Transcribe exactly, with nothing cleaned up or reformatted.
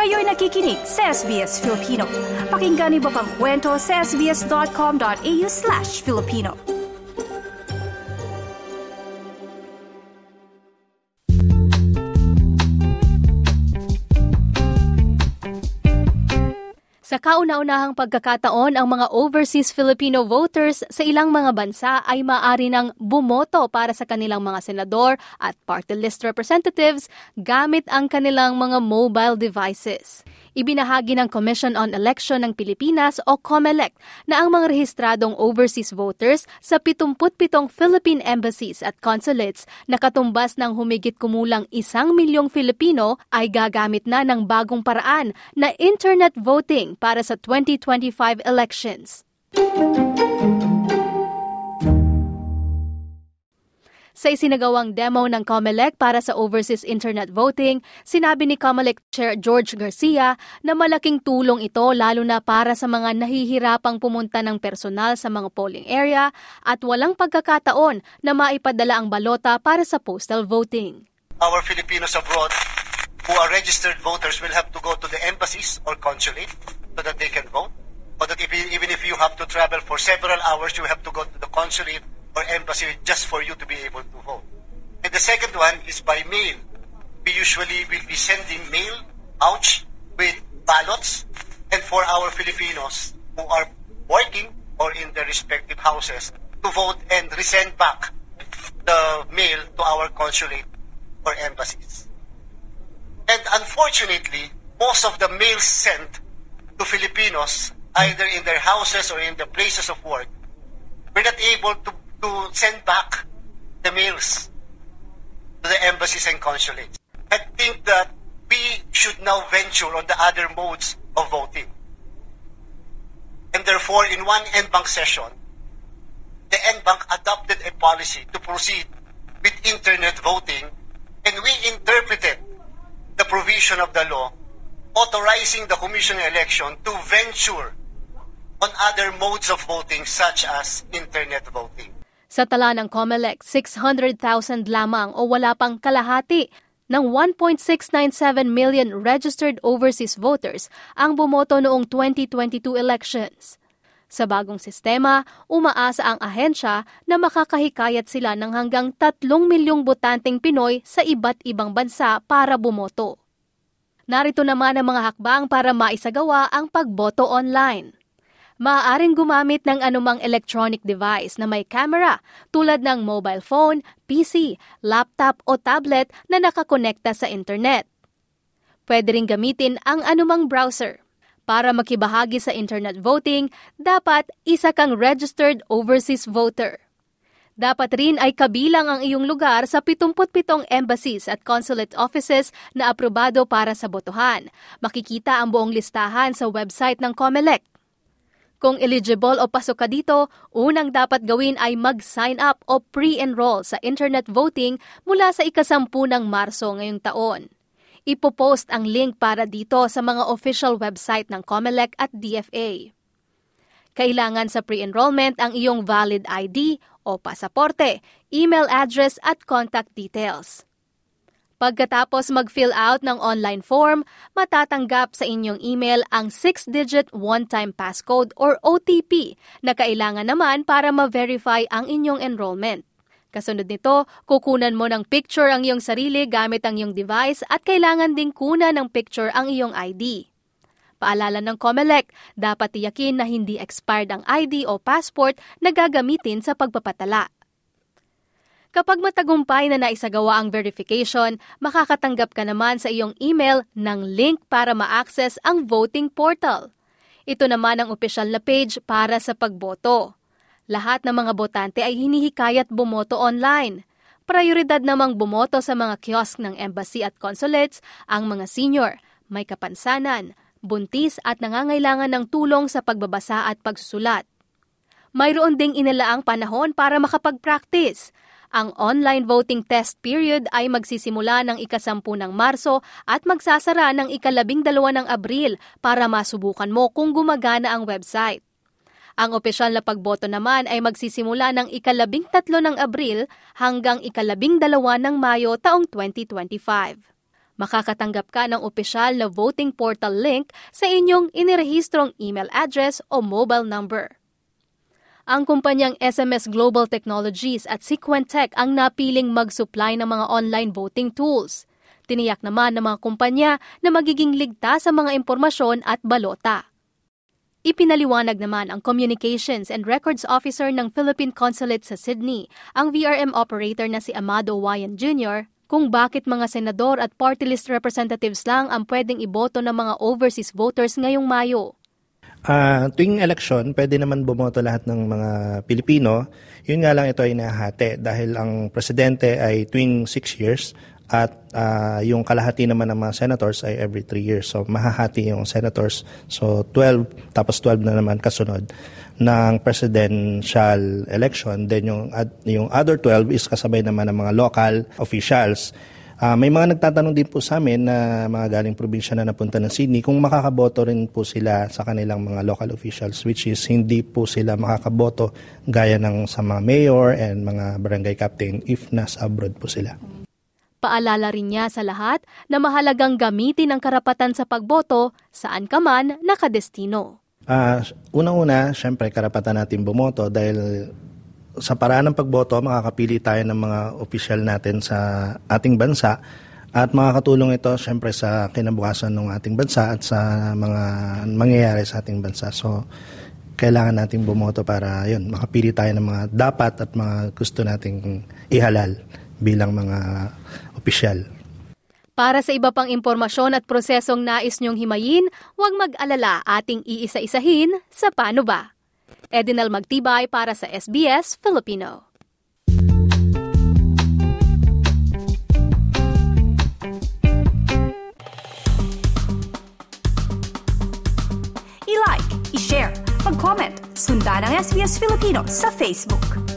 Kayo'y nakikinig sa S B S Filipino. Pakinggan niyo pa ang kwento sa sbs.com.au slash Filipino. Sa kauna-unahang pagkakataon, ang mga overseas Filipino voters sa ilang mga bansa ay maaari nang bumoto para sa kanilang mga senador at party list representatives gamit ang kanilang mga mobile devices. Ibinahagi ng Commission on Election ng Pilipinas o COMELEC na ang mga rehistradong overseas voters sa pitungput pitong Philippine embassies at consulates na katumbas ng humigit kumulang isang milyong Filipino ay gagamit na ng bagong paraan na internet voting para sa twenty twenty-five elections. Sa isinagawang demo ng COMELEC para sa overseas internet voting, sinabi ni COMELEC Chair George Garcia na malaking tulong ito lalo na para sa mga nahihirapang pumunta ng personal sa mga polling area at walang pagkakataon na maipadala ang balota para sa postal voting. Our Filipinos abroad who are registered voters will have to go to the embassies or consulate so that they can vote. Or that if, even if you have to travel for several hours, you have to go to the consulate or embassy just for you to be able to vote. And the second one is by mail. We usually will be sending mail pouch with ballots, and for our Filipinos who are working or in their respective houses to vote and resend back the mail to our consulate or embassies. And unfortunately, most of the mails sent to Filipinos, either in their houses or in the places of work, we're not able to to send back the mails to the embassies and consulates. I think that we should now venture on the other modes of voting. And therefore, in one N B A N C session, the N B A N C adopted a policy to proceed with internet voting, and we interpreted the provision of the law authorizing the Commission on Election to venture on other modes of voting such as internet voting. Sa tala ng COMELEC, six hundred thousand lamang o wala pang kalahati ng one point six nine seven million registered overseas voters ang bumoto noong twenty twenty-two elections. Sa bagong sistema, umaasa ang ahensya na makakahikayat sila ng hanggang tatlong milyong botanteng Pinoy sa iba't ibang bansa para bumoto. Narito naman ang mga hakbang para maisagawa ang pagboto online. Maaaring gumamit ng anumang electronic device na may camera tulad ng mobile phone, P C, laptop o tablet na nakakonekta sa internet. Pwede ring gamitin ang anumang browser. Para makibahagi sa internet voting, dapat isa kang registered overseas voter. Dapat rin ay kabilang ang iyong lugar sa pitungput pitong embassies at consulate offices na aprobado para sa botohan. Makikita ang buong listahan sa website ng COMELEC. Kung eligible o pasok ka dito, unang dapat gawin ay mag-sign up o pre-enroll sa internet voting mula sa ikasampu ng Marso ngayong taon. Ipopost ang link para dito sa mga official website ng COMELEC at D F A. Kailangan sa pre-enrollment ang iyong valid I D o pasaporte, email address at contact details. Pagkatapos mag-fill out ng online form, matatanggap sa inyong email ang six-digit one-time passcode or O T P na kailangan naman para ma-verify ang inyong enrollment. Kasunod nito, kukunan mo ng picture ang iyong sarili gamit ang iyong device at kailangan ding kunan ng picture ang iyong I D. Paalala ng COMELEC, dapat tiyakin na hindi expired ang I D o passport na gagamitin sa pagpapatala. Kapag matagumpay na naisagawa ang verification, makakatanggap ka naman sa iyong email ng link para ma-access ang voting portal. Ito naman ang opisyal na page para sa pagboto. Lahat ng mga botante ay hinihikayat bumoto online. Prioridad namang bumoto sa mga kiosk ng embassy at consulates ang mga senior, may kapansanan, buntis at nangangailangan ng tulong sa pagbabasa at pagsusulat. Mayroon ding inalaang panahon para makapag-practice. Ang online voting test period ay magsisimula ng ikasampu ng Marso at magsasara ng ikalabing dalawa ng Abril para masubukan mo kung gumagana ang website. Ang opisyal na pagboto naman ay magsisimula ng ikalabing tatlo ng Abril hanggang ikalabing dalawa ng Mayo taong twenty twenty-five. Makakatanggap ka ng opisyal na voting portal link sa inyong inirehistrong email address o mobile number. Ang kumpanyang S M S Global Technologies at Sequentech ang napiling mag-supply ng mga online voting tools. Tiniyak naman ng mga kumpanya na magiging ligtas sa mga impormasyon at balota. Ipinaliwanag naman ang Communications and Records Officer ng Philippine Consulate sa Sydney, ang V R M operator na si Amado Wayan Junior, kung bakit mga senador at party list representatives lang ang pwedeng iboto ng mga overseas voters ngayong Mayo. Uh, tuwing eleksyon, pwede naman bumoto lahat ng mga Pilipino. Yun nga lang ito ay nahahati dahil ang presidente ay tuwing six years at uh, yung kalahati naman ng mga senators ay every three years. So mahahati yung senators. So twelve, tapos twelve na naman kasunod ng presidential election. Then yung, yung other twelve is kasabay naman ng mga local officials. Uh, may mga nagtatanong din po sa amin na mga galing probinsya na napunta ng Sydney kung makakaboto rin po sila sa kanilang mga local officials, which is hindi po sila makakaboto gaya ng sa mga mayor and mga barangay captain if nasa abroad po sila. Paalala rin niya sa lahat na mahalagang gamitin ang karapatan sa pagboto saan ka man nakadestino. Uh, unang-una, syempre karapatan natin bumoto dahil sa paraan ng pagboto, makakapili tayo ng mga opisyal natin sa ating bansa at makakatulong ito syempre sa kinabukasan ng ating bansa at sa mga mangyayari sa ating bansa. So, kailangan nating bumoto para yun, makapili tayo ng mga dapat at mga gusto nating ihalal bilang mga opisyal. Para sa iba pang impormasyon at prosesong nais niyong himayin, huwag mag-alala, ating iisa-isahin sa Paano Ba? Edinal Magtibay para sa S B S Filipino. I-like, i-share, mag-comment, sundan ang S B S Filipino sa Facebook.